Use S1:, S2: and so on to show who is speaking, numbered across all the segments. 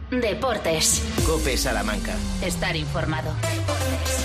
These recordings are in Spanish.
S1: Deportes.
S2: COPE Salamanca.
S1: Estar informado. Deportes.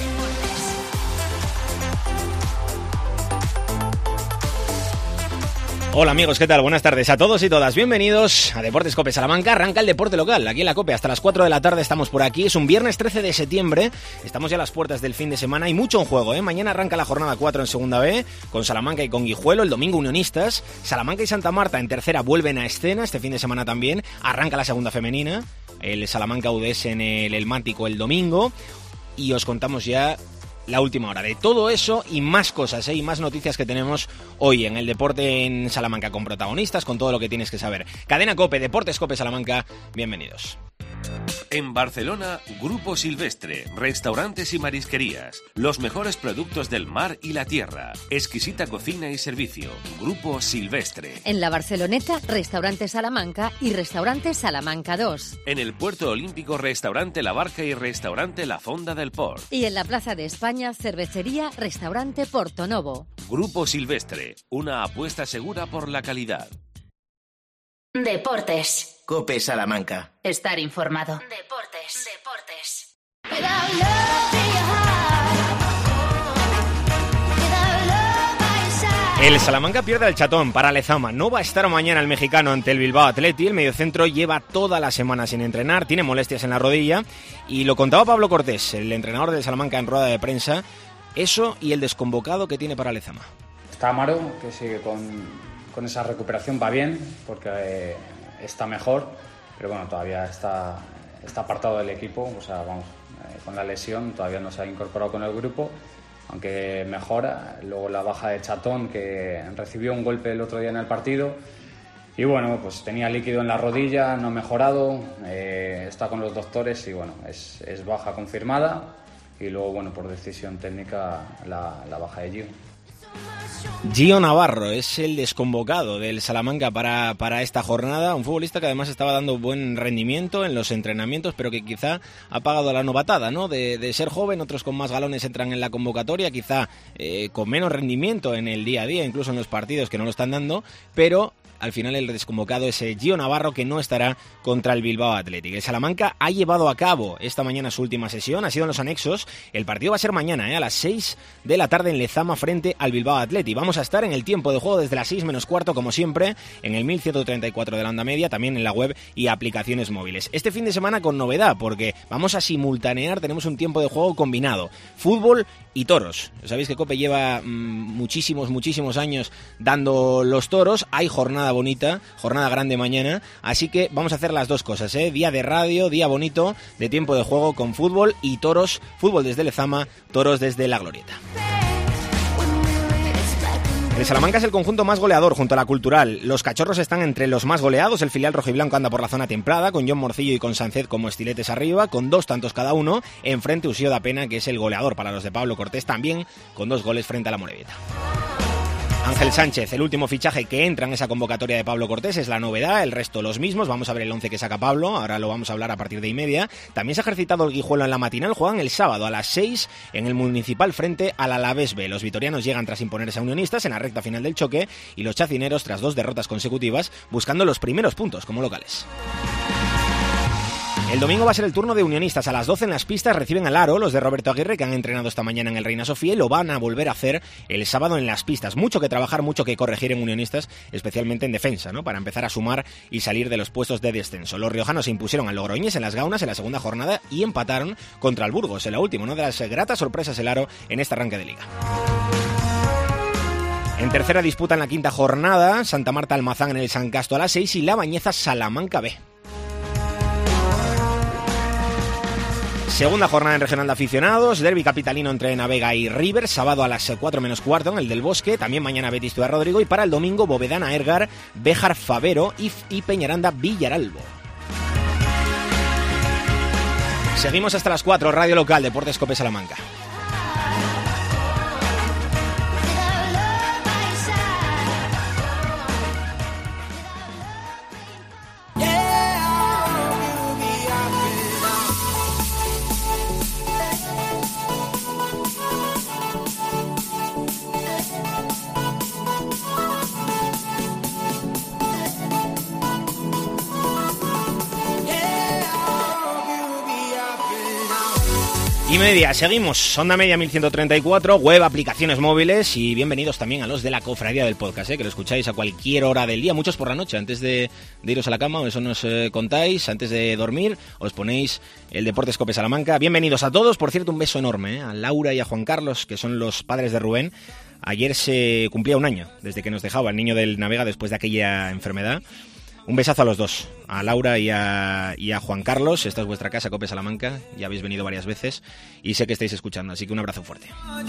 S3: Hola amigos, ¿qué tal? Buenas tardes a todos y todas. Bienvenidos a Deportes COPE Salamanca. Arranca el deporte local. Aquí en la COPE hasta las 4 de la tarde estamos por aquí. Es un viernes 13 de septiembre. Estamos ya a las puertas del fin de semana y mucho en juego, ¿eh? Mañana arranca la jornada 4 en Segunda B con Salamanca y con Guijuelo. El domingo Unionistas. Salamanca y Santa Marta en tercera vuelven a escena. Este fin de semana también arranca la segunda femenina. El Salamanca UDS en el Elmático el domingo. Y os contamos ya la última hora de todo eso y más cosas, y más noticias que tenemos hoy en el deporte en Salamanca, con protagonistas, con todo lo que tienes que saber. Cadena COPE, Deportes COPE Salamanca, bienvenidos.
S4: En Barcelona, Grupo Silvestre, restaurantes y marisquerías, los mejores productos del mar y la tierra, exquisita cocina y servicio, Grupo Silvestre.
S5: En la Barceloneta, Restaurante Salamanca y Restaurante Salamanca 2.
S4: En el Puerto Olímpico, Restaurante La Barca y Restaurante La Fonda del Port.
S5: Y en la Plaza de España, Cervecería, Restaurante Porto Novo.
S4: Grupo Silvestre, una apuesta segura por la calidad.
S1: Deportes.
S2: COPE Salamanca.
S1: Estar informado. Deportes. Deportes.
S3: El Salamanca pierde al Chatón para Lezama. No va a estar mañana el mexicano ante el Bilbao Athletic. El mediocentro lleva toda la semana sin entrenar, tiene molestias en la rodilla y lo contaba Pablo Cortés, el entrenador del Salamanca, en rueda de prensa. Eso y el desconvocado que tiene para Lezama.
S6: Está Amaro, que sigue con esa recuperación, va bien porque está mejor, pero bueno, todavía está apartado del equipo, o sea, con la lesión todavía no se ha incorporado con el grupo, aunque mejora. Luego la baja de Chatón, que recibió un golpe el otro día en el partido y bueno, pues tenía líquido en la rodilla, no ha mejorado, está con los doctores y bueno, es baja confirmada. Y luego, bueno, por decisión técnica, la baja de Gio.
S3: Gio Navarro es el desconvocado del Salamanca para esta jornada, un futbolista que además estaba dando buen rendimiento en los entrenamientos, pero que quizá ha pagado la novatada, ¿no? De ser joven. Otros con más galones entran en la convocatoria, quizá con menos rendimiento en el día a día, incluso en los partidos que no lo están dando, pero al final el desconvocado es Gio Navarro, que no estará contra el Bilbao Athletic. El Salamanca ha llevado a cabo esta mañana su última sesión, ha sido en los anexos. El partido va a ser mañana, a las 6 de la tarde en Lezama frente al Bilbao Athletic. Vamos a estar en el tiempo de juego desde las 6 menos cuarto, como siempre, en el 1134 de la onda media, también en la web y aplicaciones móviles. Este fin de semana con novedad, porque vamos a simultanear, tenemos un tiempo de juego combinado, fútbol y toros. Sabéis que COPE lleva muchísimos años dando los toros. Hay jornada bonita, jornada grande mañana, así que vamos a hacer las dos cosas, día de radio, día bonito de tiempo de juego con fútbol y toros, fútbol desde Lezama, toros desde La Glorieta. El Salamanca es el conjunto más goleador junto a la Cultural. Los Cachorros están entre los más goleados. El filial rojiblanco anda por la zona templada, con John Morcillo y con Sánchez como estiletes arriba, con 2 tantos cada uno. Enfrente Usío da Pena, que es el goleador para los de Pablo Cortés, también con 2 goles frente a la Morevieta. Ángel Sánchez, el último fichaje que entra en esa convocatoria de Pablo Cortés, es la novedad, el resto los mismos. Vamos a ver el 11 que saca Pablo, ahora lo vamos a hablar a partir de 1:30. También se ha ejercitado el Guijuelo en la matinal, juegan el sábado a las 6 en el Municipal frente al Alavés B. Los vitorianos llegan tras imponerse a Unionistas en la recta final del choque y los chacineros, tras 2 derrotas consecutivas, buscando los primeros puntos como locales. El domingo va a ser el turno de Unionistas. A las 12 en las pistas reciben al Aro, los de Roberto Aguirre, que han entrenado esta mañana en el Reina Sofía, y lo van a volver a hacer el sábado en las pistas. Mucho que trabajar, mucho que corregir en Unionistas, especialmente en defensa, ¿no? Para empezar a sumar y salir de los puestos de descenso. Los riojanos se impusieron al Logroñés en las Gaunas en la segunda jornada y empataron contra el Burgos en la última. Una de las gratas sorpresas el Aro en este arranque de liga. En tercera disputa en la quinta jornada, Santa Marta Almazán en el San Casto a las 6 y La Bañeza Salamanca B. Segunda jornada en regional de aficionados, derbi capitalino entre Navega y River, sábado a las 4 menos cuarto en el del Bosque, también mañana Betis Ciudad Rodrigo y para el domingo Bovedana Ergar, Béjar Favero y Peñaranda Villaralbo. Seguimos hasta las 4, Radio Local, Deportes COPE Salamanca. 1:30, seguimos. Onda Media 1134, web, aplicaciones móviles y bienvenidos también a los de la Cofradía del Podcast, que lo escucháis a cualquier hora del día, muchos por la noche, antes de iros a la cama, o eso nos contáis, antes de dormir, os ponéis el Deportes Cope Salamanca. Bienvenidos a todos, por cierto, un beso enorme a Laura y a Juan Carlos, que son los padres de Rubén. Ayer se cumplía 1 año desde que nos dejaba el niño del Navega después de aquella enfermedad. Un besazo a los dos, a Laura y a Juan Carlos. Esta es vuestra casa, Cope Salamanca. Ya habéis venido varias veces y sé que estáis escuchando, así que un abrazo fuerte.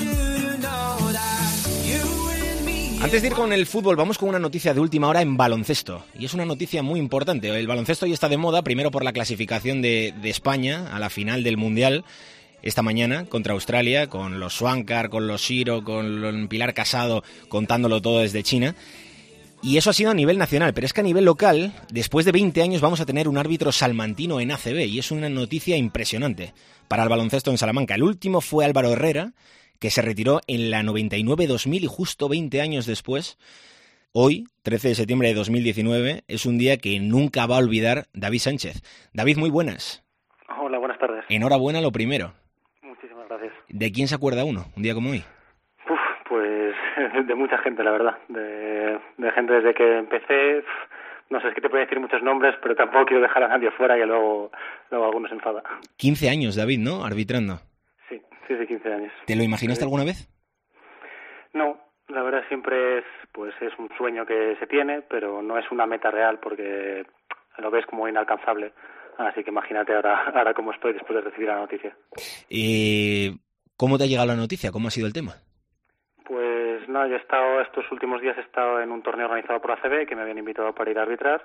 S3: Antes de ir con el fútbol, vamos con una noticia de última hora en baloncesto. Y es una noticia muy importante. El baloncesto hoy está de moda, primero por la clasificación de España a la final del Mundial esta mañana contra Australia, con los Swankar, con los Shiro, con Pilar Casado, contándolo todo desde China. Y eso ha sido a nivel nacional, pero es que a nivel local, después de 20 años vamos a tener un árbitro salmantino en ACB, y es una noticia impresionante para el baloncesto en Salamanca. El último fue Álvaro Herrera, que se retiró en la 99-2000 y justo 20 años después, hoy, 13 de septiembre de 2019, es un día que nunca va a olvidar David Sánchez. David, muy buenas.
S7: Hola, buenas tardes.
S3: Enhorabuena lo primero.
S7: Muchísimas gracias.
S3: ¿De quién se acuerda uno, un día como hoy?
S7: Pues de mucha gente, la verdad. De gente desde que empecé. No sé, es que te puedo decir muchos nombres, pero tampoco quiero dejar a nadie fuera, que luego algunos se enfada.
S3: 15 años, David, ¿no? Arbitrando.
S7: Sí, 15 años.
S3: ¿Te lo imaginaste alguna vez?
S7: No, la verdad siempre es un sueño que se tiene, pero no es una meta real porque lo ves como inalcanzable. Así que imagínate ahora cómo estoy después de recibir la noticia.
S3: ¿Cómo te ha llegado la noticia? ¿Cómo ha sido el tema?
S7: Pues no, yo he estado estos últimos días en un torneo organizado por ACB que me habían invitado para ir a arbitrar,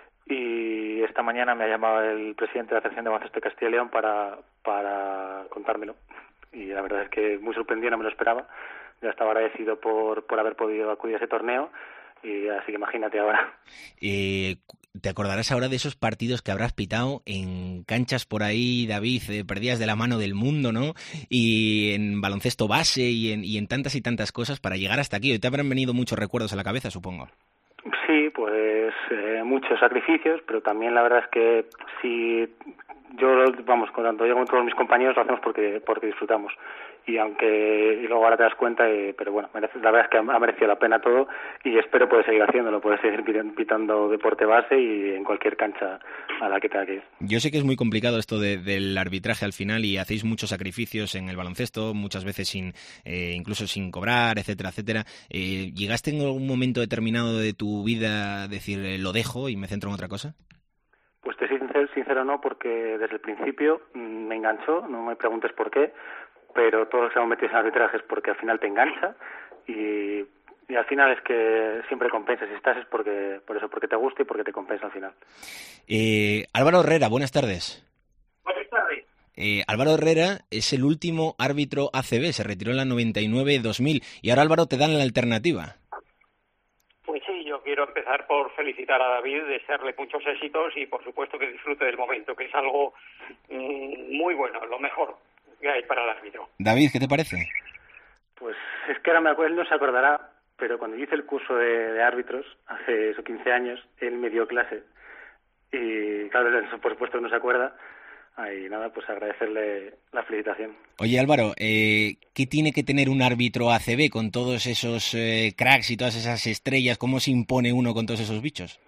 S7: y esta mañana me ha llamado el presidente de la Asociación de Baloncesto de Castilla y León para contármelo, y la verdad es que muy sorprendido, no me lo esperaba. Ya estaba agradecido por haber podido acudir a ese torneo, y así que imagínate ahora.
S3: ¿Te acordarás ahora de esos partidos que habrás pitado en canchas por ahí, David, perdidas de la mano del mundo, ¿no? Y en baloncesto base y en tantas y tantas cosas para llegar hasta aquí. Te habrán venido muchos recuerdos a la cabeza, supongo.
S7: Sí, pues muchos sacrificios, pero también la verdad es que si tanto yo como todos mis compañeros lo hacemos porque disfrutamos. Y luego ahora te das cuenta, pero bueno, la verdad es que ha merecido la pena todo, y espero poder seguir haciéndolo, poder seguir pitando deporte base y en cualquier cancha a la que tenga que ir.
S3: Yo sé que es muy complicado esto del arbitraje al final, y hacéis muchos sacrificios en el baloncesto, muchas veces incluso sin cobrar, etcétera, etcétera. ¿Llegaste en algún momento determinado de tu vida a decir, lo dejo y me centro en otra cosa?
S7: Pues te soy sincero no, porque desde el principio me enganchó, no me preguntes por qué, pero todos los que hemos metido en arbitrajes porque al final te engancha, y al final es que siempre compensa. Si estás es porque te gusta y porque te compensa al final.
S3: Álvaro Herrera, buenas tardes.
S8: Buenas tardes.
S3: Álvaro Herrera es el último árbitro ACB, se retiró en la 99-2000 y ahora, Álvaro, te dan la alternativa.
S8: Pues sí, yo quiero empezar por felicitar a David, desearle muchos éxitos y por supuesto que disfrute del momento, que es algo muy bueno, lo mejor que hay para el árbitro.
S3: David, ¿qué te parece?
S7: Pues es que ahora él no se acordará, pero cuando yo hice el curso de árbitros hace 15 años, él me dio clase, y claro, por supuesto no se acuerda. Y nada, pues agradecerle la felicitación.
S3: Oye, Álvaro, ¿qué tiene que tener un árbitro ACB con todos esos cracks y todas esas estrellas? ¿Cómo se impone uno con todos esos bichos?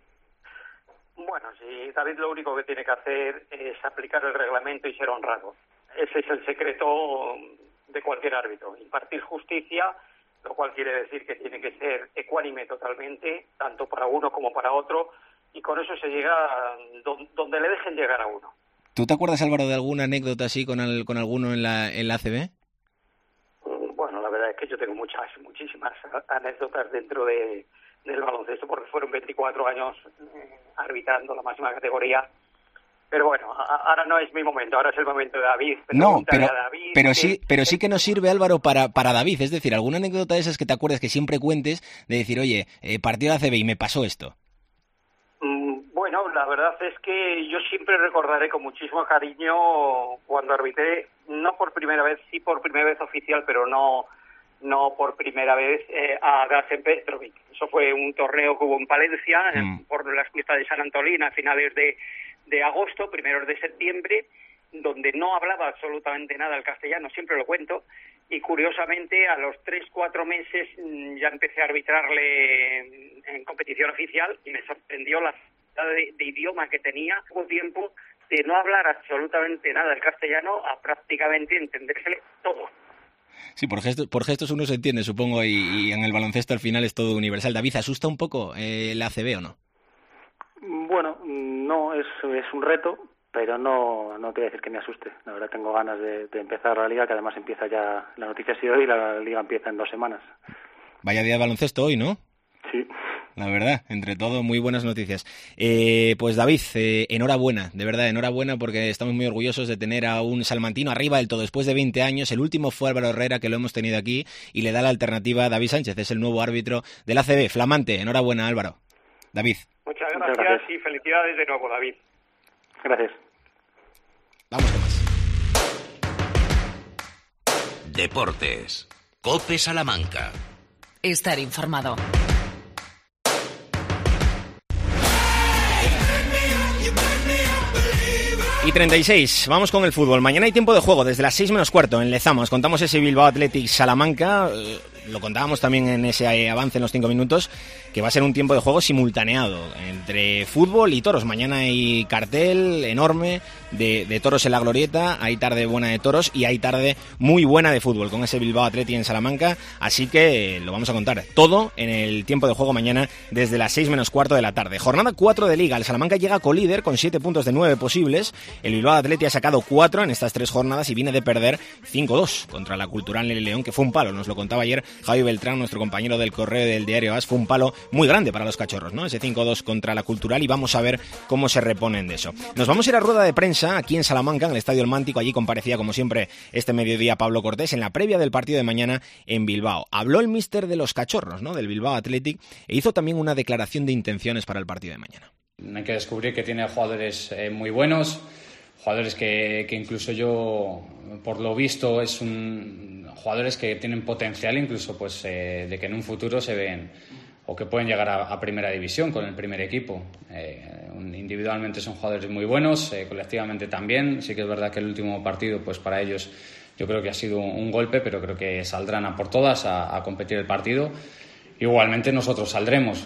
S8: Bueno, sí, David lo único que tiene que hacer es aplicar el reglamento y ser honrado. Ese es el secreto de cualquier árbitro, impartir justicia, lo cual quiere decir que tiene que ser ecuánime totalmente, tanto para uno como para otro, y con eso se llega donde le dejen llegar a uno.
S3: ¿Tú te acuerdas, Álvaro, de alguna anécdota así con alguno en la ACB?
S8: Bueno, la verdad es que yo tengo muchísimas anécdotas dentro del baloncesto, porque fueron 24 años arbitrando la máxima categoría. Pero bueno, ahora no es mi momento, ahora es el momento de David.
S3: No, pero sí que nos sirve, Álvaro, para David. Es decir, alguna anécdota de esas que te acuerdas que siempre cuentes, de decir, oye, partí a la ACB y me pasó esto.
S8: Bueno, la verdad es que yo siempre recordaré con muchísimo cariño cuando arbitré, no por primera vez, sí por primera vez oficial, pero no por primera vez a Dražen Petrovic. Eso fue un torneo que hubo en Palencia, por las fiestas de San Antolín, a finales de agosto, primeros de septiembre, donde no hablaba absolutamente nada el castellano, siempre lo cuento, y curiosamente a los 3-4 meses ya empecé a arbitrarle en competición oficial y me sorprendió la falta de idioma que tenía, poco tiempo de no hablar absolutamente nada el castellano a prácticamente entendérsele todo.
S3: Sí, por gestos uno se entiende, supongo, y en el baloncesto al final es todo universal. David, ¿asusta un poco la ACB o no?
S7: Bueno, no, es un reto, pero no quiere decir que me asuste. La verdad tengo ganas de empezar la liga, que además empieza ya, la noticia ha sido hoy, la liga empieza en 2 semanas.
S3: Vaya día de baloncesto hoy, ¿no?
S7: Sí.
S3: La verdad, entre todo, muy buenas noticias. Pues David, enhorabuena, de verdad, enhorabuena, porque estamos muy orgullosos de tener a un salmantino arriba del todo después de 20 años. El último fue Álvaro Herrera, que lo hemos tenido aquí, y le da la alternativa a David Sánchez, es el nuevo árbitro del ACB. Flamante, enhorabuena, Álvaro. David.
S8: Muchas gracias y felicidades de nuevo, David.
S7: Gracias.
S3: Vamos con más.
S9: Deportes. COPE Salamanca.
S1: Estar informado.
S3: Y 36, vamos con el fútbol. Mañana hay tiempo de juego desde las 6 menos cuarto en Lezama. Contamos ese Bilbao Athletic Salamanca, lo contábamos también en ese avance en los 5 minutos, que va a ser un tiempo de juego simultaneado entre fútbol y toros. Mañana hay cartel enorme de toros en la Glorieta, hay tarde buena de toros y hay tarde muy buena de fútbol con ese Bilbao Athletic en Salamanca, así que lo vamos a contar todo en el tiempo de juego mañana desde las 6 menos cuarto de la tarde. Jornada 4 de Liga, el Salamanca llega colíder con 7 puntos de 9 posibles, el Bilbao Athletic ha sacado 4 en estas 3 jornadas y viene de perder 5-2 contra la Cultural León, que fue un palo, nos lo contaba ayer Javi Beltrán, nuestro compañero del Correo del Diario AS, fue un palo muy grande para los cachorros, ¿no? Ese 5-2 contra la Cultural, y vamos a ver cómo se reponen de eso. Nos vamos a ir a rueda de prensa aquí en Salamanca, en el Estadio El Mántico. Allí comparecía, como siempre, este mediodía Pablo Cortés en la previa del partido de mañana en Bilbao. Habló el míster de los cachorros, ¿no? Del Bilbao Athletic, e hizo también una declaración de intenciones para el partido de mañana.
S6: Hay que descubrir que tiene jugadores muy buenos, jugadores que incluso yo, por lo visto, jugadores que tienen potencial incluso pues de que en un futuro se ven o que pueden llegar a primera división con el primer equipo. Individualmente son jugadores muy buenos, colectivamente también. Sí que es verdad que el último partido pues para ellos yo creo que ha sido un golpe, pero creo que saldrán a por todas a competir el partido. Igualmente nosotros saldremos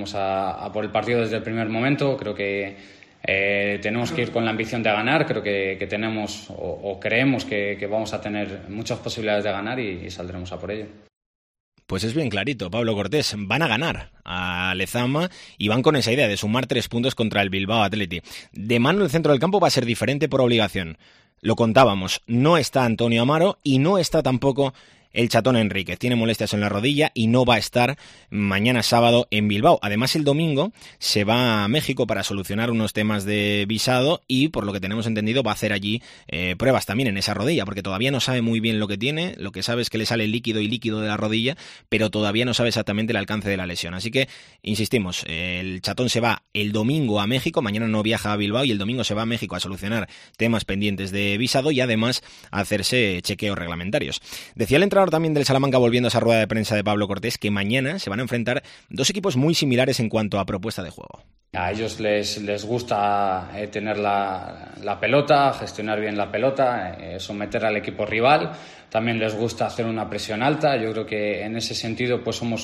S6: a por el partido desde el primer momento. Creo que tenemos que ir con la ambición de ganar. Creo que tenemos o creemos que vamos a tener muchas posibilidades de ganar y saldremos a por ello.
S3: Pues es bien clarito, Pablo Cortés, van a ganar a Lezama y van con esa idea de sumar 3 puntos contra el Bilbao Athletic. De mano el centro del campo va a ser diferente por obligación. Lo contábamos, no está Antonio Amaro y no está tampoco el Chatón Enríquez. Tiene molestias en la rodilla y no va a estar mañana sábado en Bilbao. Además, el domingo se va a México para solucionar unos temas de visado y, por lo que tenemos entendido, va a hacer allí pruebas también en esa rodilla, porque todavía no sabe muy bien lo que tiene. Lo que sabe es que le sale líquido de la rodilla, pero todavía no sabe exactamente el alcance de la lesión. Así que, insistimos, el Chatón se va el domingo a México, mañana no viaja a Bilbao y el domingo se va a México a solucionar temas pendientes de visado y además a hacerse chequeos reglamentarios. Decía el entrenador también del Salamanca, volviendo a esa rueda de prensa de Pablo Cortés, que mañana se van a enfrentar 2 equipos muy similares en cuanto a propuesta de juego.
S6: A ellos les gusta tener la pelota, gestionar bien la pelota, someter al equipo rival. También les gusta hacer una presión alta. Yo creo que en ese sentido pues somos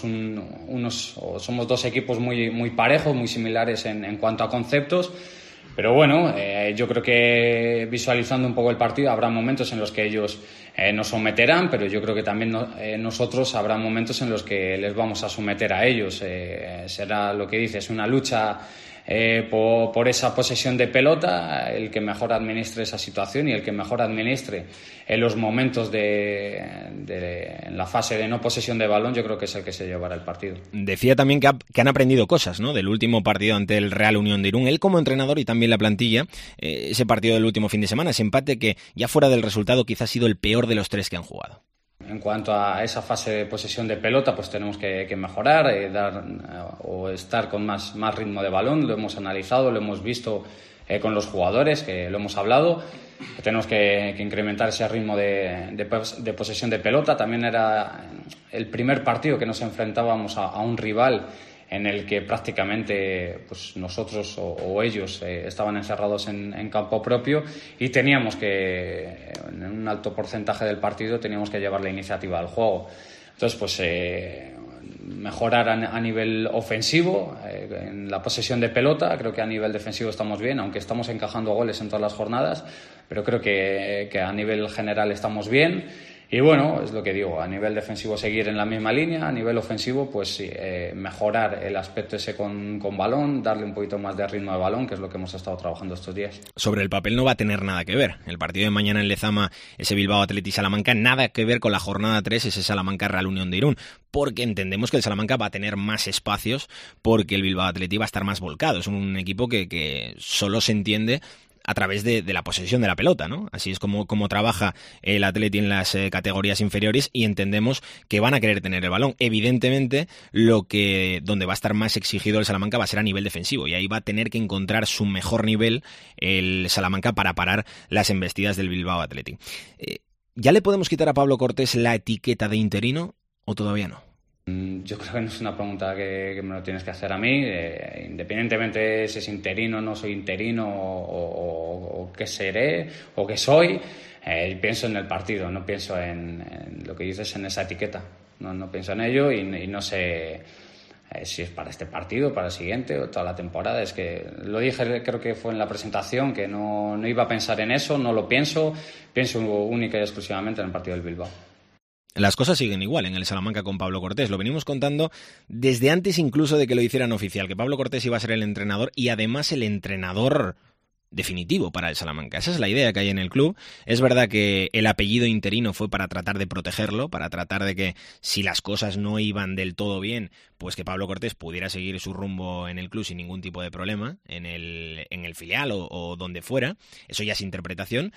S6: 2 equipos muy parejos, muy similares en cuanto a conceptos. Pero bueno, yo creo que visualizando un poco el partido habrá momentos en los que ellos nos someterán, pero yo creo que también nosotros habrá momentos en los que les vamos a someter a ellos. Será lo que dices, una lucha por esa posesión de pelota, el que mejor administre esa situación y el que mejor administre en los momentos en la fase de no posesión de balón, yo creo que es el que se llevará el partido.
S3: Decía también que han aprendido cosas, ¿no?, del último partido ante el Real Unión de Irún. Él como entrenador y también la plantilla, ese partido del último fin de semana, ese empate que ya fuera del resultado quizás ha sido el peor de los 3 que han jugado.
S6: En cuanto a esa fase de posesión de pelota, pues tenemos que mejorar, o estar con más ritmo de balón. Lo hemos analizado, lo hemos visto con los jugadores, que lo hemos hablado. Tenemos que incrementar ese ritmo de posesión de pelota. También era el primer partido que nos enfrentábamos a un rival en el que prácticamente pues nosotros o ellos estaban encerrados en campo propio y teníamos que, en un alto porcentaje del partido, teníamos que llevar la iniciativa al juego. Entonces, pues mejorar a nivel ofensivo, en la posesión de pelota. Creo que a nivel defensivo estamos bien, aunque estamos encajando goles en todas las jornadas, pero creo que a nivel general estamos bien. Y bueno, es lo que digo, a nivel defensivo seguir en la misma línea, a nivel ofensivo pues sí, mejorar el aspecto ese con balón, darle un poquito más de ritmo de balón, que es lo que hemos estado trabajando estos días.
S3: Sobre el papel no va a tener nada que ver. El partido de mañana en Lezama, ese Bilbao Athletic Salamanca, nada que ver con la jornada 3, ese Salamanca Real Unión de Irún, porque entendemos que el Salamanca va a tener más espacios, porque el Bilbao Athletic va a estar más volcado. Es un equipo que solo se entiende a través de la posesión de la pelota, ¿no? Así es como trabaja el Atleti en las categorías inferiores, y entendemos que van a querer tener el balón. Evidentemente, donde va a estar más exigido el Salamanca va a ser a nivel defensivo, y ahí va a tener que encontrar su mejor nivel el Salamanca para parar las embestidas del Bilbao Athletic. ¿Ya le podemos quitar a Pablo Cortés la etiqueta de interino o todavía no?
S6: Yo creo que no es una pregunta que me lo tienes que hacer a mí, independientemente si es interino o no soy interino o qué seré o qué soy. Pienso en el partido, no pienso en lo que dices, en esa etiqueta, no pienso en ello y no sé si es para este partido, para el siguiente o toda la temporada. Es que lo dije, creo que fue en la presentación, que no iba a pensar en eso, no lo pienso única y exclusivamente en el partido del Bilbao.
S3: Las cosas siguen igual en el Salamanca con Pablo Cortés. Lo venimos contando desde antes incluso de que lo hicieran oficial, que Pablo Cortés iba a ser el entrenador, y además el entrenador definitivo para el Salamanca. Esa es la idea que hay en el club. Es verdad que el apellido interino fue para tratar de protegerlo, para tratar de que si las cosas no iban del todo bien, pues que Pablo Cortés pudiera seguir su rumbo en el club sin ningún tipo de problema, en el filial o donde fuera. Eso ya es interpretación.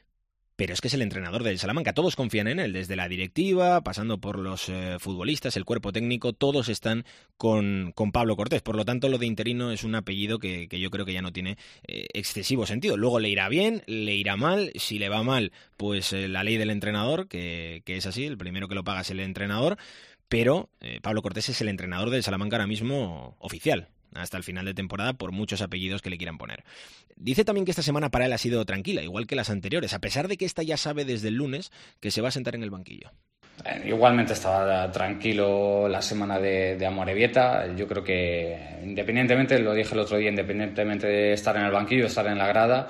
S3: Pero es que es el entrenador del Salamanca, todos confían en él, desde la directiva, pasando por los futbolistas, el cuerpo técnico, todos están con Pablo Cortés. Por lo tanto, lo de interino es un apellido que yo creo que ya no tiene excesivo sentido. Luego le irá bien, le irá mal. Si le va mal, pues la ley del entrenador, que es así, el primero que lo paga es el entrenador. Pero Pablo Cortés es el entrenador del Salamanca ahora mismo oficial, hasta el final de temporada, por muchos apellidos que le quieran poner. Dice también que esta semana para él ha sido tranquila, igual que las anteriores, a pesar de que esta ya sabe desde el lunes que se va a sentar en el banquillo.
S6: Igualmente estaba tranquilo la semana de Amorebieta. Yo creo que independientemente, lo dije el otro día, independientemente de estar en el banquillo, estar en la grada,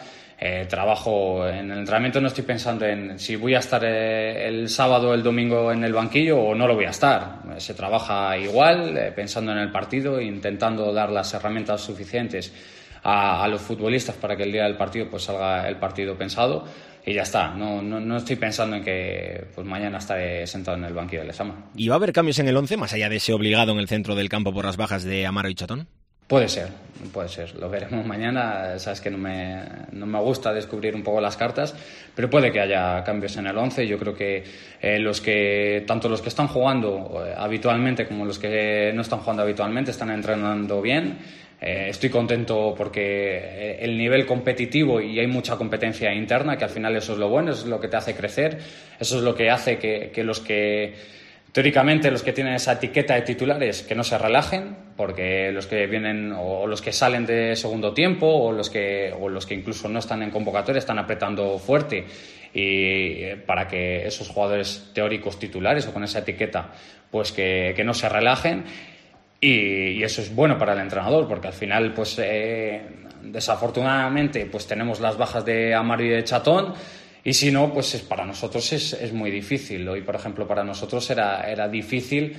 S6: trabajo en el entrenamiento, no estoy pensando en si voy a estar el sábado o el domingo en el banquillo o no lo voy a estar. Se trabaja igual, pensando en el partido, intentando dar las herramientas suficientes a los futbolistas para que el día del partido pues salga el partido pensado, y ya está. No estoy pensando en que pues mañana estaré sentado en el banquillo del Lezama.
S3: ¿Y va a haber cambios en el 11 más allá de ese obligado en el centro del campo por las bajas de Amaro y Chatón?
S6: Puede ser, lo veremos mañana. Sabes que no me gusta descubrir un poco las cartas, pero puede que haya cambios en el 11. Yo creo que tanto los que están jugando habitualmente como los que no están jugando habitualmente están entrenando bien. Estoy contento porque el nivel competitivo, y hay mucha competencia interna, que al final eso es lo bueno, eso es lo que te hace crecer, eso es lo que hace que los que teóricamente los que tienen esa etiqueta de titulares que no se relajen, porque los que vienen o los que salen de segundo tiempo o los que incluso no están en convocatoria están apretando fuerte, y para que esos jugadores teóricos titulares o con esa etiqueta pues que no se relajen. Y eso es bueno para el entrenador, porque al final pues desafortunadamente pues tenemos las bajas de Amaro y de Chatón, y si no pues para nosotros es muy difícil. Hoy, por ejemplo, para nosotros era difícil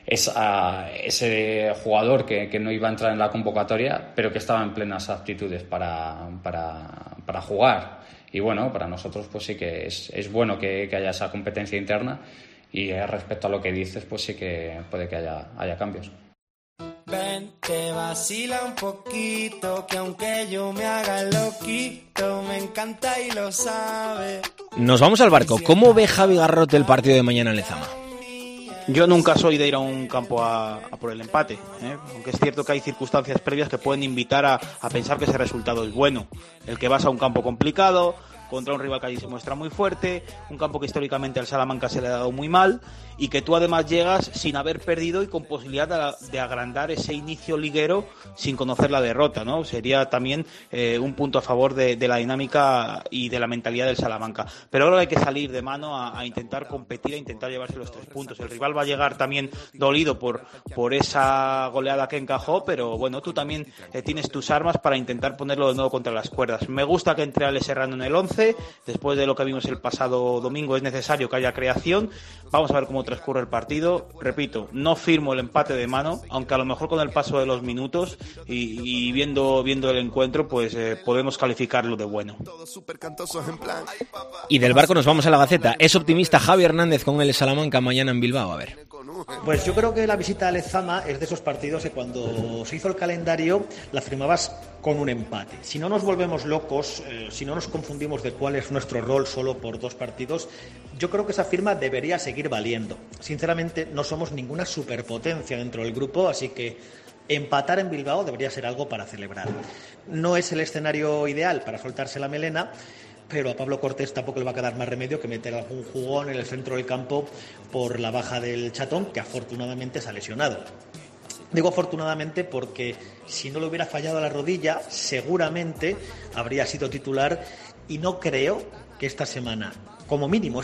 S6: ese jugador que no iba a entrar en la convocatoria, pero que estaba en plenas aptitudes para jugar. Y bueno, para nosotros pues sí que es bueno que haya esa competencia interna, y respecto a lo que dices pues sí que puede que haya cambios.
S10: Ven, te vacila un poquito, que aunque yo me haga loquito, me encanta y lo sabe.
S3: Nos vamos al barco. ¿Cómo ve Javi Garrote el partido de mañana en Lezama?
S11: Yo nunca soy de ir a un campo a por el empate, aunque es cierto que hay circunstancias previas que pueden invitar a pensar que ese resultado es bueno. El que vas a un campo complicado, contra un rival que allí se muestra muy fuerte, un campo que históricamente al Salamanca se le ha dado muy mal, y que tú además llegas sin haber perdido y con posibilidad de agrandar ese inicio liguero sin conocer la derrota, ¿no? Sería también un punto a favor de la dinámica y de la mentalidad del Salamanca. Pero ahora hay que salir de mano a intentar competir, a intentar llevarse los 3 puntos. El rival va a llegar también dolido por esa goleada que encajó, pero bueno, tú también tienes tus armas para intentar ponerlo de nuevo contra las cuerdas. Me gusta que entre Ale Serrano en el 11, después de lo que vimos el pasado domingo es necesario que haya creación. Vamos a ver cómo transcurre el partido. Repito, no firmo el empate de mano, aunque a lo mejor con el paso de los minutos y viendo el encuentro, pues podemos calificarlo de bueno.
S3: Y del barco nos vamos a la Gaceta. Es optimista Javi Hernández con el Salamanca mañana en Bilbao. A ver.
S12: Pues yo creo que la visita a Lezama es de esos partidos que cuando se hizo el calendario la firmabas con un empate. Si no nos volvemos locos, si no nos confundimos de cuál es nuestro rol solo por 2 partidos, yo creo que esa firma debería seguir valiendo. Sinceramente, no somos ninguna superpotencia dentro del grupo, así que empatar en Bilbao debería ser algo para celebrar. No es el escenario ideal para soltarse la melena, pero a Pablo Cortés tampoco le va a quedar más remedio que meter algún jugón en el centro del campo por la baja del Chatón, que afortunadamente se ha lesionado. Digo afortunadamente porque si no le hubiera fallado la rodilla, seguramente habría sido titular, y no creo que esta semana, como mínimo,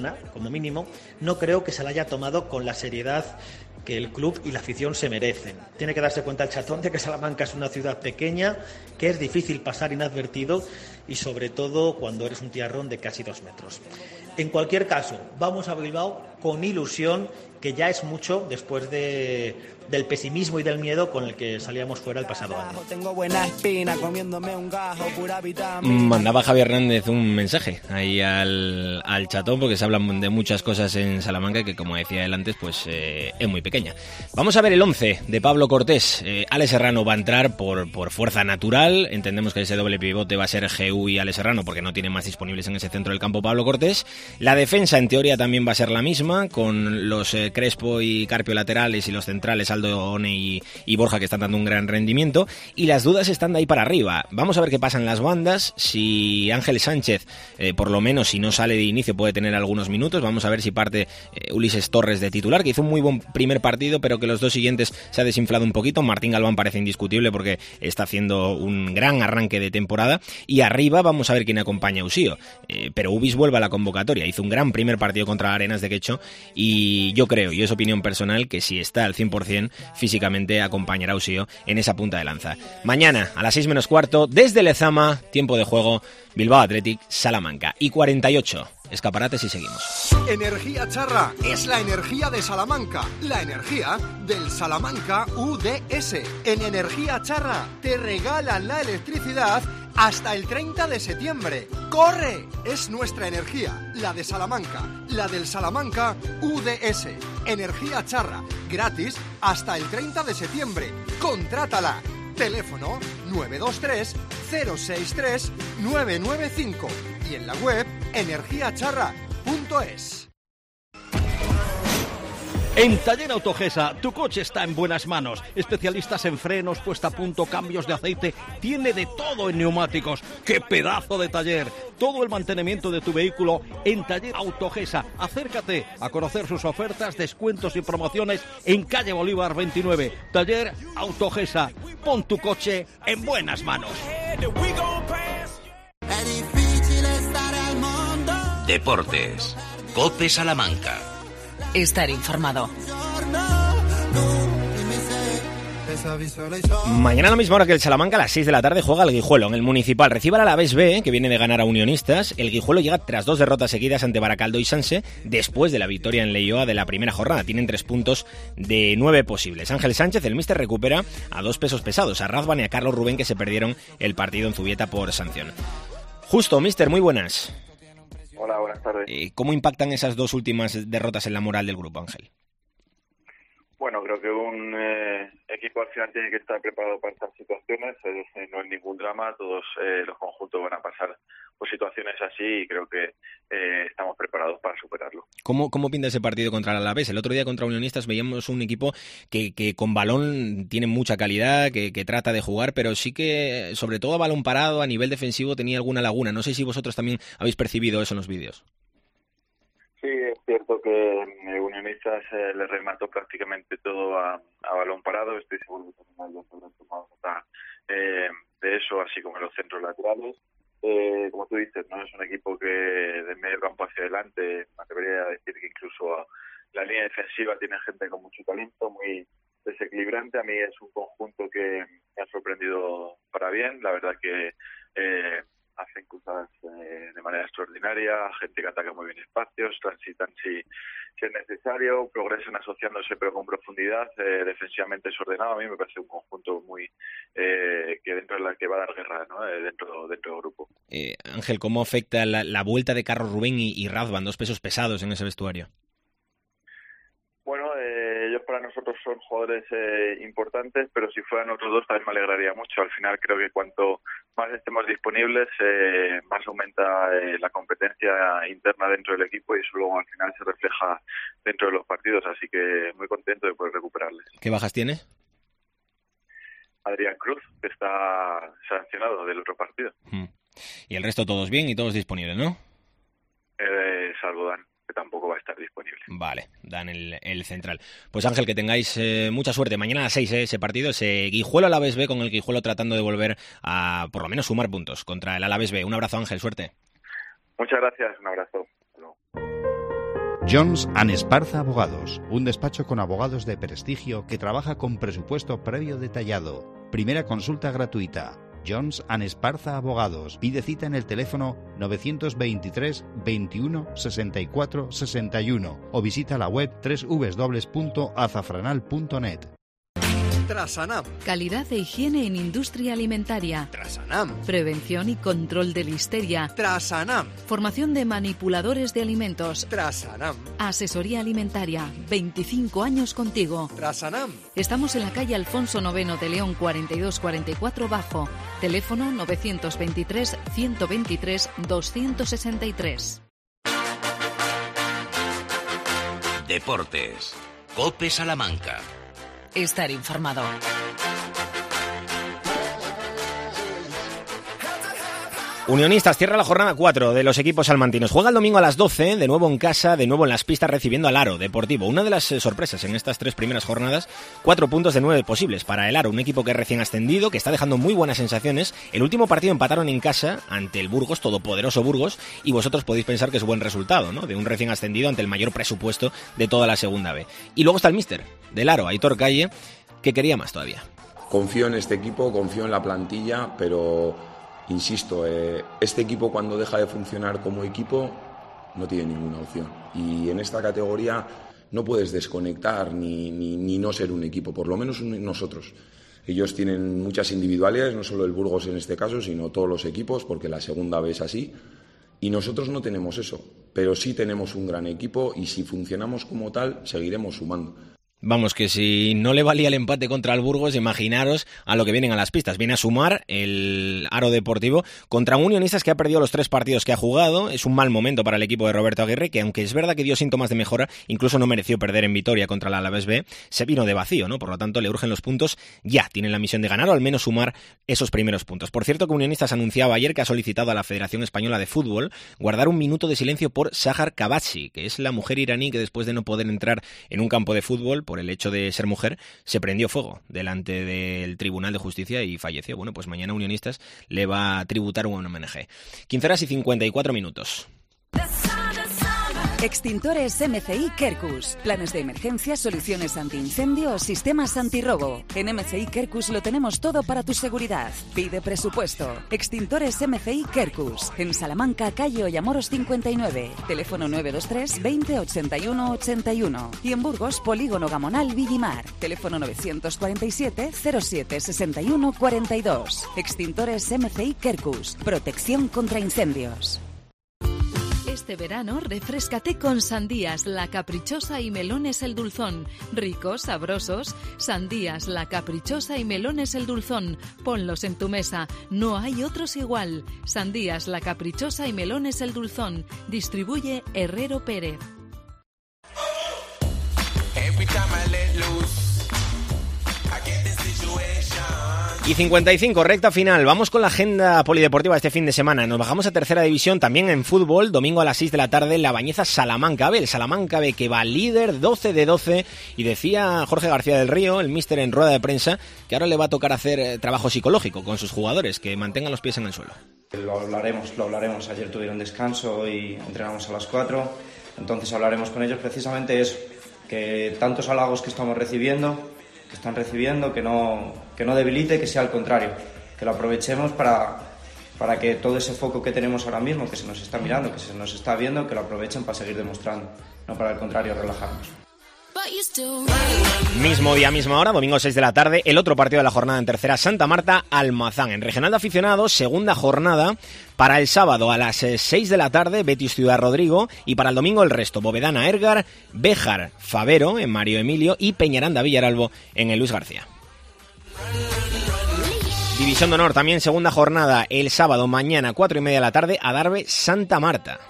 S12: no creo que se la haya tomado con la seriedad que el club y la afición se merecen. Tiene que darse cuenta el Chatón de que Salamanca es una ciudad pequeña, que es difícil pasar inadvertido, y sobre todo cuando eres un tiarrón de casi 2 metros. En cualquier caso, vamos a Bilbao con ilusión, que ya es mucho después del pesimismo y del miedo con el que salíamos fuera el pasado año.
S10: Tengo buena espina comiéndome un gajo, pura vitamina.
S3: Mandaba Javi Hernández un mensaje ahí al Chatón, porque se hablan de muchas cosas en Salamanca que, como decía él antes, pues es muy pequeña. Vamos a ver el 11 de Pablo Cortés. Ale Serrano va a entrar por fuerza natural. Entendemos que ese doble pivote va a ser GU y Ale Serrano, porque no tiene más disponibles en ese centro del campo Pablo Cortés. La defensa en teoría también va a ser la misma, con los Crespo y Carpio laterales y los centrales Aldo One y Borja, que están dando un gran rendimiento, y las dudas están de ahí para arriba. Vamos a ver qué pasa en las bandas, si Ángel Sánchez, por lo menos si no sale de inicio, puede tener algunos minutos. Vamos a ver si parte Ulises Torres de titular, que hizo un muy buen primer partido, pero que los 2 siguientes se ha desinflado un poquito. Martín Galván parece indiscutible porque está haciendo un gran arranque de temporada, y arriba vamos a ver quién acompaña a Usío, pero Ubis vuelve a la convocatoria, hizo un gran primer partido contra Arenas de Quecho, y yo creo, y es opinión personal, que si está al 100% físicamente acompañará a Usío en esa punta de lanza. Mañana a las 6 menos cuarto, desde Lezama, tiempo de juego, Bilbao Athletic, Salamanca. Y 48, escaparates y seguimos.
S13: Energía Charra es la energía de Salamanca, la energía del Salamanca UDS. En Energía Charra te regalan la electricidad hasta el 30 de septiembre. ¡Corre! Es nuestra energía, la de Salamanca, la del Salamanca UDS. Energía Charra, gratis hasta el 30 de septiembre. ¡Contrátala! Teléfono 923 063 995 y en la web energiacharra.es.
S14: En Taller Autogesa, tu coche está en buenas manos. Especialistas en frenos, puesta a punto, cambios de aceite. Tiene de todo en neumáticos. ¡Qué pedazo de taller! Todo el mantenimiento de tu vehículo en Taller Autogesa. Acércate a conocer sus ofertas, descuentos y promociones en calle Bolívar 29. Taller Autogesa. Pon tu coche en buenas manos.
S9: Deportes. COPE Salamanca.
S1: Estar informado.
S3: Mañana a la misma hora que el Salamanca, a las 6 de la tarde, juega el Guijuelo en el Municipal. Recibe al Alavés B, que viene de ganar a Unionistas. El Guijuelo llega tras 2 derrotas seguidas ante Baracaldo y Sanse, después de la victoria en Leioa de la primera jornada. Tienen 3 puntos de 9 posibles. Ángel Sánchez, el míster, recupera a 2 pesos pesados, a Razvan y a Carlos Rubén, que se perdieron el partido en Zubieta por sanción. Justo, míster, muy buenas.
S15: Hola, buenas tardes.
S3: ¿Cómo impactan esas 2 últimas derrotas en la moral del grupo, Ángel?
S15: Bueno, creo que un equipo al final tiene que estar preparado para estas situaciones. No es ningún drama, todos los conjuntos van a pasar por situaciones así y creo que estamos preparados para superarlo.
S3: ¿Cómo pinta ese partido contra el Alavés? El otro día contra Unionistas veíamos un equipo que con balón tiene mucha calidad, que trata de jugar, pero sí que, sobre todo a balón parado, a nivel defensivo, tenía alguna laguna. No sé si vosotros también habéis percibido eso en los vídeos.
S15: Sí, es cierto que Unionistas le remató prácticamente todo a balón parado. Estoy seguro que también habrán tomado nota de eso, así como en los centros laterales. Como tú dices, no es un equipo que de medio campo hacia adelante, me atrevería a decir que incluso la línea defensiva tiene gente con mucho talento, muy desequilibrante. A mí es un conjunto que me ha sorprendido para bien. La verdad que hacen cosas de manera extraordinaria, gente que ataca muy bien espacios, transitan si es necesario, progresan asociándose pero con profundidad, defensivamente es ordenado. A mí me parece un conjunto muy que dentro de la que va a dar guerra, ¿no? dentro del grupo.
S3: Ángel, ¿cómo afecta la vuelta de Carlos Rubén y Razvan, dos pesos pesados en ese vestuario?
S15: Bueno, ellos para nosotros son jugadores importantes, pero si fueran otros dos también me alegraría mucho. Al final creo que cuanto más estemos disponibles, más aumenta la competencia interna dentro del equipo y eso luego al final se refleja dentro de los partidos. Así que muy contento de poder recuperarles.
S3: ¿Qué bajas tiene?
S15: Adrián Cruz, que está sancionado del otro partido.
S3: Y el resto todos bien y todos disponibles, ¿no?
S15: Salvo Dan, que tampoco va a estar disponible.
S3: Vale, Dan el central. Pues Ángel, que tengáis mucha suerte. Mañana a las 6 ese partido, ese Guijuelo Alavés B, con el Guijuelo tratando de volver a por lo menos sumar puntos contra el Alavés B. Un abrazo, Ángel, suerte.
S15: Muchas gracias, un abrazo.
S16: Jones & Esparza Abogados, un despacho con abogados de prestigio que trabaja con presupuesto previo detallado. Primera consulta gratuita. Jones & Esparza Abogados. Pide cita en el teléfono 923 21 64 61 o visita la web www.azafranal.net.
S13: Trasanam.
S17: Calidad e higiene en industria alimentaria.
S13: Trasanam.
S17: Prevención y control de listeria.
S13: Trasanam.
S17: Formación de manipuladores de alimentos.
S13: Trasanam.
S17: Asesoría alimentaria. 25 años contigo.
S13: Trasanam.
S17: Estamos en la calle Alfonso IX de León 4244 Bajo. Teléfono 923 123 263.
S9: Deportes. COPE Salamanca.
S1: Estar informado.
S3: Unionistas cierra la jornada 4 de los equipos salmantinos. Juega el domingo a las 12, de nuevo en casa, de nuevo en las pistas, recibiendo al Aro Deportivo. Una de las sorpresas en estas 3 primeras jornadas, 4 puntos de 9 posibles para el Aro, un equipo que es recién ascendido, que está dejando muy buenas sensaciones. El último partido empataron en casa ante el Burgos, todopoderoso Burgos, y vosotros podéis pensar que es buen resultado, ¿no? De un recién ascendido ante el mayor presupuesto de toda la segunda B. Y luego está el míster del Aro, Aitor Calle, que quería más todavía.
S18: Confío en este equipo, confío en la plantilla, pero insisto, este equipo cuando deja de funcionar como equipo no tiene ninguna opción. Y en esta categoría no puedes desconectar ni no ser un equipo, por lo menos nosotros. Ellos tienen muchas individualidades, no solo el Burgos en este caso, sino todos los equipos, porque la segunda vez es así. Y nosotros no tenemos eso, pero sí tenemos un gran equipo y si funcionamos como tal, seguiremos sumando.
S3: Vamos, que si no le valía el empate contra el Burgos, imaginaros a lo que vienen a las pistas. Viene a sumar el Aro Deportivo contra un Unionistas que ha perdido los 3 partidos que ha jugado. Es un mal momento para el equipo de Roberto Aguirre, que aunque es verdad que dio síntomas de mejora, incluso no mereció perder en Vitoria contra el Alavés B, se vino de vacío, ¿no? Por lo tanto, le urgen los puntos ya. Tienen la misión de ganar o al menos sumar esos primeros puntos. Por cierto, que Unionistas anunciaba ayer que ha solicitado a la Federación Española de Fútbol guardar un minuto de silencio por Sahar Kabachi, que es la mujer iraní que después de no poder entrar en un campo de fútbol por el hecho de ser mujer, se prendió fuego delante del Tribunal de Justicia y falleció. Bueno, pues mañana Unionistas le va a tributar un homenaje. 15:54.
S19: Extintores MCI Quercus. Planes de emergencia, soluciones antiincendio o sistemas antirrobo. En MCI Quercus lo tenemos todo para tu seguridad. Pide presupuesto. Extintores MCI Quercus. En Salamanca, calle Ollamoros 59. Teléfono 923 20 81 81. Y en Burgos, Polígono Gamonal Villimar. Teléfono 947 07 61 42. Extintores MCI Quercus. Protección contra incendios.
S17: Este verano, refréscate con sandías, la caprichosa y melones el dulzón. Ricos, sabrosos. Sandías, la caprichosa y melones el dulzón. Ponlos en tu mesa. No hay otros igual. Sandías, la caprichosa y melones el dulzón. Distribuye Herrero Pérez.
S3: Y 55, recta final. Vamos con la agenda polideportiva de este fin de semana. Nos bajamos a tercera división también en fútbol. Domingo a las 6 de la tarde, La Bañeza Salamanca B. El Salamanca B que va líder 12 de 12. Y decía Jorge García del Río, el míster en rueda de prensa, que ahora le va a tocar hacer trabajo psicológico con sus jugadores, que mantengan los pies en el suelo.
S20: Lo hablaremos. Ayer tuvieron descanso y entrenamos a las 4. Entonces hablaremos con ellos precisamente eso, que tantos halagos que están recibiendo, que no debilite, que sea al contrario, que lo aprovechemos para que todo ese foco que tenemos ahora mismo, que se nos está mirando, que se nos está viendo, que lo aprovechen para seguir demostrando, no para el contrario, relajarnos.
S3: Mismo día, misma hora, domingo 6 de la tarde, el otro partido de la jornada en tercera, Santa Marta Almazán. En regional de aficionados, segunda jornada, para el sábado a las 6 de la tarde, Betis Ciudad Rodrigo, y para el domingo el resto, Bovedana Ergar, Béjar Favero en Mario Emilio y Peñaranda Villaralbo en el Luis García. División de honor, también segunda jornada, el sábado mañana 4:30 de la tarde, Adarve Santa Marta.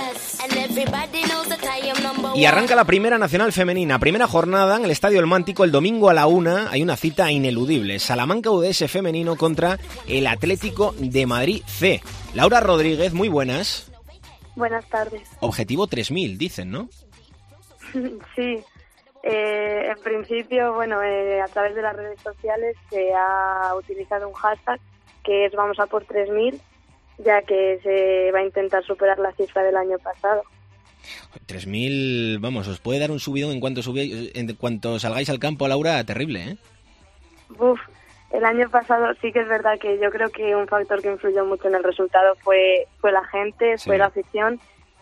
S3: Y arranca la primera nacional femenina, primera jornada en el Estadio El Mántico el domingo a la 1, hay una cita ineludible, Salamanca UDS femenino contra el Atlético de Madrid C. Laura Rodríguez, muy buenas.
S21: Buenas tardes.
S3: Objetivo 3000, dicen, ¿no?
S21: Sí, en principio, a través de las redes sociales se ha utilizado un hashtag que es vamos a por 3000, ya que se va a intentar superar la cifra del año pasado.
S3: 3000, vamos, os puede dar un subidón en cuanto salgáis al campo, Laura, terrible, ¿eh?
S21: El año pasado sí que es verdad que yo creo que un factor que influyó mucho en el resultado fue la gente, fue la afición,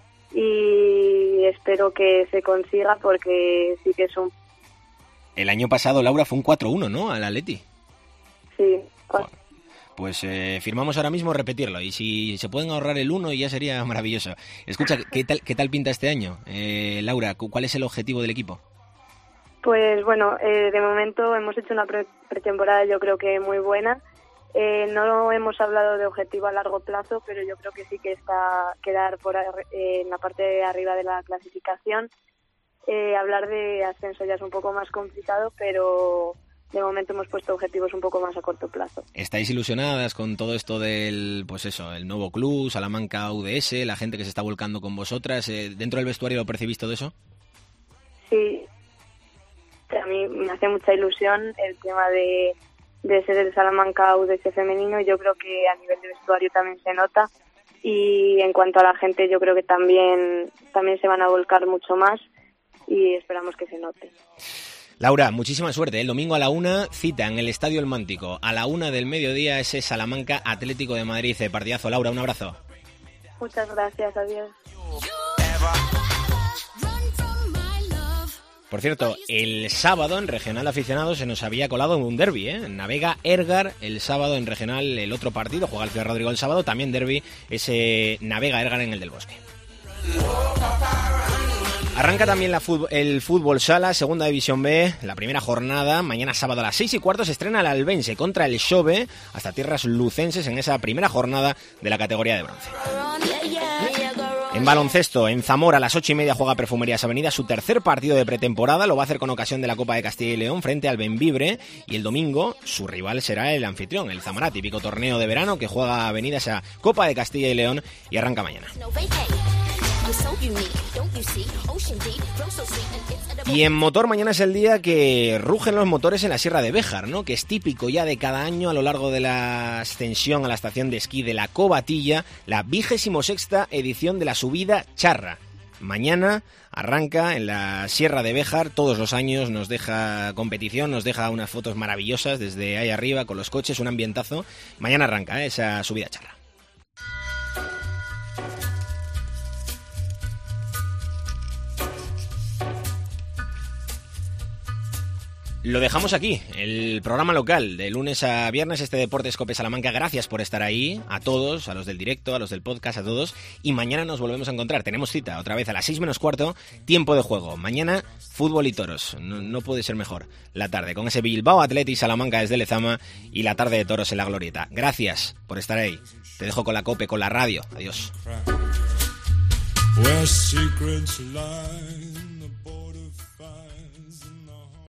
S21: y espero que se consiga porque sí que es un...
S3: El año pasado, Laura, fue un 4-1, ¿no? Al Atleti.
S21: Sí.
S3: Pues firmamos ahora mismo repetirlo, y si se pueden ahorrar el 1 ya sería maravilloso. Escucha, ¿qué tal pinta este año? Laura, ¿cuál es el objetivo del equipo?
S21: Pues de momento hemos hecho una pretemporada yo creo que muy buena. No hemos hablado de objetivo a largo plazo, pero yo creo que sí que está quedar en la parte de arriba de la clasificación. Hablar de ascenso ya es un poco más complicado, pero de momento hemos puesto objetivos un poco más a corto plazo.
S3: ¿Estáis ilusionadas con todo esto del, el nuevo club, Salamanca UDS, la gente que se está volcando con vosotras? ¿Dentro del vestuario lo percibís todo eso?
S21: Sí, a mí me hace mucha ilusión el tema de ser el Salamanca UDS femenino. Yo creo que a nivel de vestuario también se nota, y en cuanto a la gente yo creo que también se van a volcar mucho más y esperamos que se note.
S3: Laura, muchísima suerte. El domingo a la 1, cita en el Estadio El Mántico. A la 1 del mediodía, ese Salamanca Atlético de Madrid. Partidazo. Laura, un abrazo.
S21: Muchas gracias, adiós.
S3: Por cierto, el sábado en Regional Aficionados se nos había colado un derbi, ¿eh? Navega Ergar el sábado en Regional, el otro partido. Juega el Ciudad Rodrigo el sábado, también derbi, ese Navega Ergar en el del Bosque. Arranca también el fútbol sala, segunda división B, la primera jornada. Mañana sábado a las 6:15 se estrena el Albense contra el Xove, hasta tierras lucenses en esa primera jornada de la categoría de bronce. En baloncesto, en Zamora a las 8:30 juega Perfumerías Avenida su tercer partido de pretemporada. Lo va a hacer con ocasión de la Copa de Castilla y León frente al Bembibre, y el domingo su rival será el anfitrión, el Zamora, típico torneo de verano que juega Avenida esa Copa de Castilla y León, y arranca mañana. Y en motor, mañana es el día que rugen los motores en la Sierra de Béjar, ¿no? Que es típico ya de cada año a lo largo de la ascensión a la estación de esquí de la Covatilla, la 26ª edición de la subida charra. Mañana arranca en la Sierra de Béjar, todos los años nos deja competición, nos deja unas fotos maravillosas desde ahí arriba con los coches, un ambientazo. Mañana arranca esa subida charra. Lo dejamos aquí, el programa local de lunes a viernes, este Deportes Cope Salamanca. Gracias por estar ahí, a todos, a los del directo, a los del podcast, a todos. Y mañana nos volvemos a encontrar. Tenemos cita otra vez a las 6 menos cuarto, tiempo de juego. Mañana, fútbol y toros. No puede ser mejor la tarde, con ese Bilbao Athletic Salamanca desde Lezama y la tarde de toros en la Glorieta. Gracias por estar ahí. Te dejo con la Cope, con la radio. Adiós.